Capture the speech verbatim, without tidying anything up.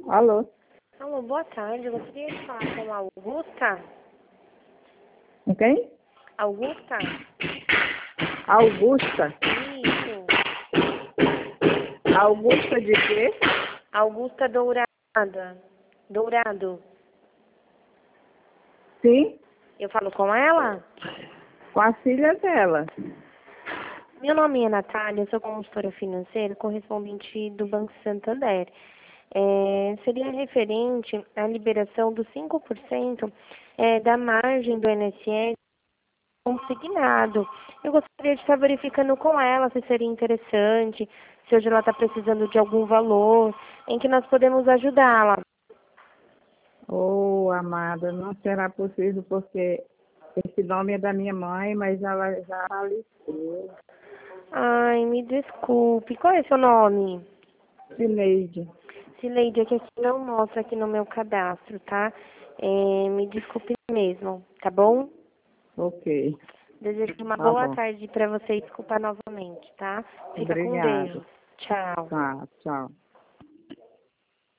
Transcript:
Alô? Alô, boa tarde. Eu gostaria de falar com a Augusta. Com quem? Augusta? Augusta? Isso. Augusta de quê? Augusta Dourada. Dourado. Sim, Eu falo com ela? com a filha dela. Meu nome é Natália, eu sou consultora financeira, correspondente do Banco Santander. É, seria referente à liberação dos cinco por cento é, da margem do I N S S consignado. Eu gostaria de estar verificando com ela se seria interessante, se hoje ela está precisando de algum valor, em que nós podemos ajudá-la. Oh, amada, não será possível porque esse nome é da minha mãe, mas ela já faleceu. Ai, me desculpe. Qual é seu nome? Sineide. Sileide, é que aqui não mostra aqui no meu cadastro, tá? É, me desculpe mesmo, tá bom? Ok, Desejo uma tá boa bom. tarde para você e desculpa novamente, tá? Fica com Obrigada. Deus. Tchau. Tá, tchau.